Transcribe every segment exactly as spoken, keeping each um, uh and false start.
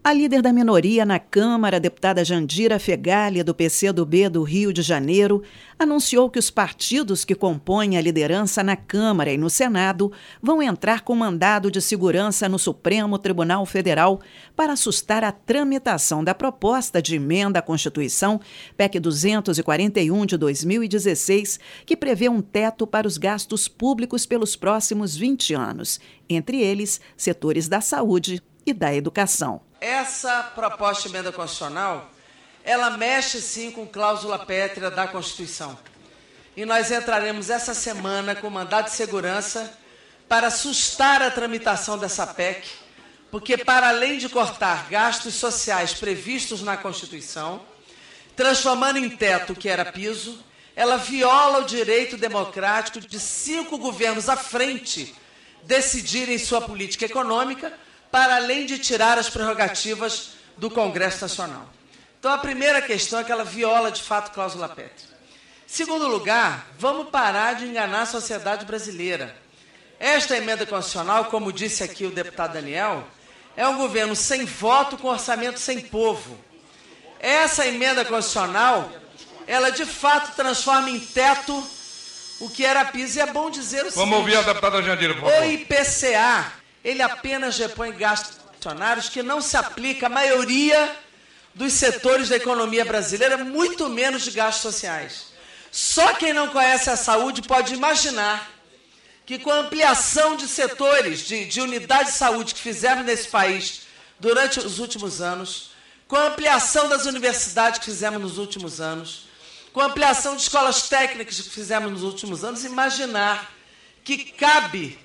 A líder da minoria na Câmara, a deputada Jandira Fegali, do P C do B do Rio de Janeiro, anunciou que os partidos que compõem a liderança na Câmara e no Senado vão entrar com mandado de segurança no Supremo Tribunal Federal para assustar a tramitação da proposta de emenda à Constituição, P E C duzentos e quarenta e um de dois mil e dezesseis, que prevê um teto para os gastos públicos pelos próximos vinte anos, entre eles setores da saúde e da educação. Essa proposta de emenda constitucional, ela mexe sim com cláusula pétrea da Constituição. E nós entraremos essa semana com mandado de segurança para assustar a tramitação dessa P E C, porque para além de cortar gastos sociais previstos na Constituição, transformando em teto o que era piso, ela viola o direito democrático de cinco governos à frente decidirem sua política econômica, para além de tirar as prerrogativas do Congresso Nacional. Então, a primeira questão é que ela viola, de fato, cláusula pétrea. Segundo lugar, vamos parar de enganar a sociedade brasileira. Esta emenda constitucional, como disse aqui o deputado Daniel, é um governo sem voto com orçamento sem povo. Essa emenda constitucional, ela, de fato, transforma em teto o que era piso. E é bom dizer o seguinte... Vamos ouvir a deputada Jandira, por favor. O I P C A... ele apenas repõe gastos funcionários que não se aplica à maioria dos setores da economia brasileira, muito menos de gastos sociais. Só quem não conhece a saúde pode imaginar que com a ampliação de setores, de, de unidades de saúde que fizemos nesse país durante os últimos anos, com a ampliação das universidades que fizemos nos últimos anos, com a ampliação de escolas técnicas que fizemos nos últimos anos, imaginar que cabe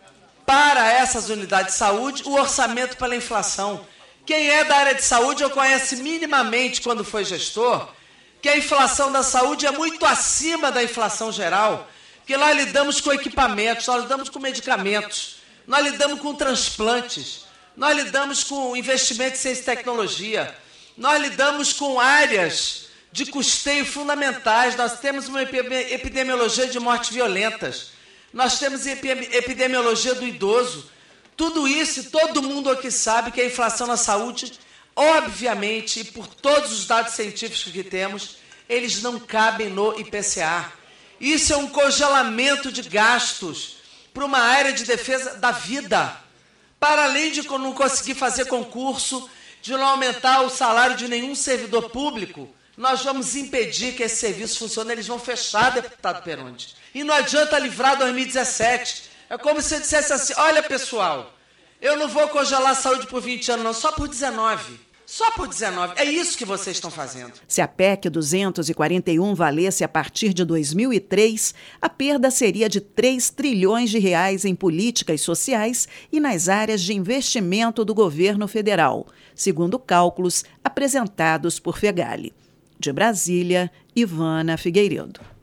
para essas unidades de saúde o orçamento pela inflação. Quem é da área de saúde ou conhece minimamente, quando foi gestor, que a inflação da saúde é muito acima da inflação geral, porque nós lidamos com equipamentos, nós lidamos com medicamentos, nós lidamos com transplantes, nós lidamos com investimento em ciência e tecnologia, nós lidamos com áreas de custeio fundamentais, nós temos uma epidemiologia de mortes violentas, nós temos epidemiologia do idoso. Tudo isso, todo mundo aqui sabe que a inflação na saúde, obviamente, e por todos os dados científicos que temos, eles não cabem no I P C A. Isso é um congelamento de gastos para uma área de defesa da vida. Para além de não conseguir fazer concurso, de não aumentar o salário de nenhum servidor público, nós vamos impedir que esse serviço funcione, eles vão fechar, deputado Peronde. E não adianta livrar dois mil e dezessete. É como se eu dissesse assim, olha, pessoal, eu não vou congelar a saúde por vinte anos, não, só por dezenove. Só por dezenove. É isso que vocês estão fazendo. Se a P E C duzentos e quarenta e um valesse a partir de dois mil e três, a perda seria de três trilhões de reais em políticas sociais e nas áreas de investimento do governo federal, segundo cálculos apresentados por Fegali. De Brasília, Ivana Figueiredo.